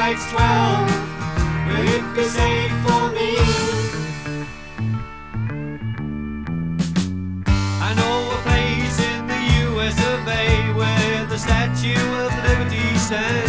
strikes 12, will it be safe for me? I know a place in the US of A where the Statue of Liberty stands.